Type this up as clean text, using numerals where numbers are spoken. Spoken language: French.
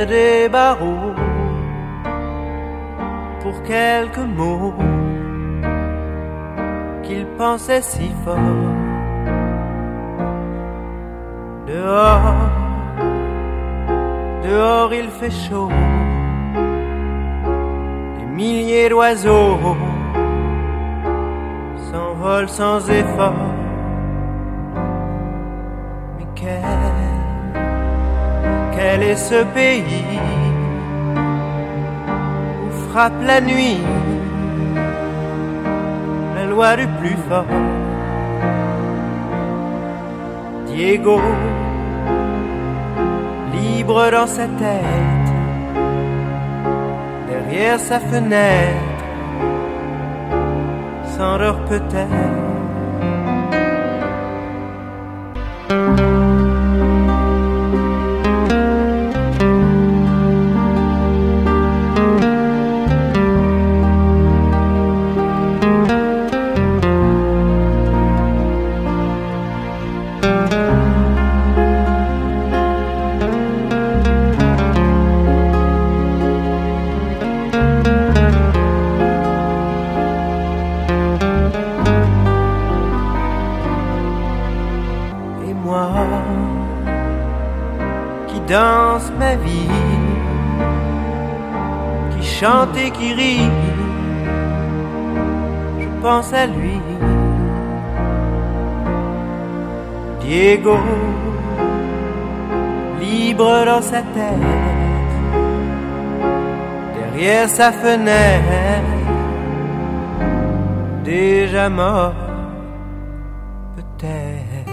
des barreaux pour quelques mots qu'il pensait si fort. Dehors, dehors il fait chaud, des milliers d'oiseaux s'envolent sans effort. Mais quel est ce pays où frappe la nuit la loi du plus fort? Diego, libre dans sa tête, derrière sa fenêtre, s'endort peut-être. Qui danse ma vie, qui chante et qui rit, je pense à lui. Diego, libre dans sa tête, derrière sa fenêtre, déjà mort peut-être.